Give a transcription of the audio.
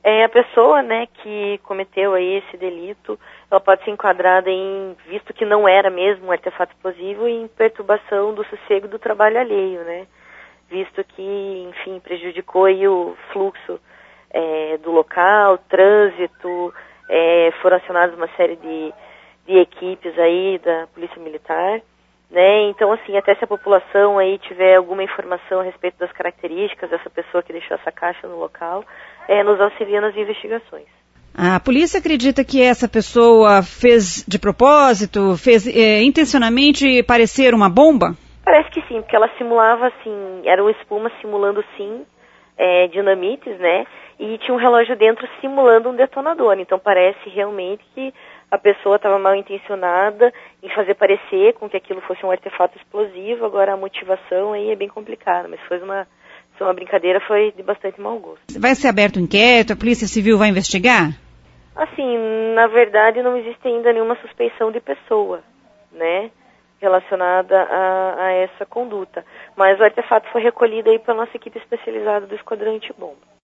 A pessoa, né, que cometeu aí esse delito, ela pode ser enquadrada em, visto que não era mesmo um artefato explosivo, em perturbação do sossego do trabalho alheio, né? Visto que, enfim, prejudicou aí o fluxo do local, trânsito, foram acionadas uma série de equipes aí da Polícia Militar, né? Então, assim, até se a população aí tiver alguma informação a respeito das características dessa pessoa que deixou essa caixa no local, nos auxilia nas investigações. A polícia acredita que essa pessoa fez de propósito, fez intencionalmente parecer uma bomba? Parece que sim, porque ela simulava, assim, era uma espuma simulando, sim, dinamites, né? E tinha um relógio dentro simulando um detonador. Então parece realmente que a pessoa estava mal intencionada em fazer parecer com que aquilo fosse um artefato explosivo. Agora a motivação aí é bem complicada, mas foi uma brincadeira, foi de bastante mau gosto. Vai ser aberto um inquérito? A Polícia Civil vai investigar? Assim, na verdade não existe ainda nenhuma suspeição de pessoa, né, relacionada a essa conduta. Mas o artefato foi recolhido aí pela nossa equipe especializada do Esquadrão Antibomba.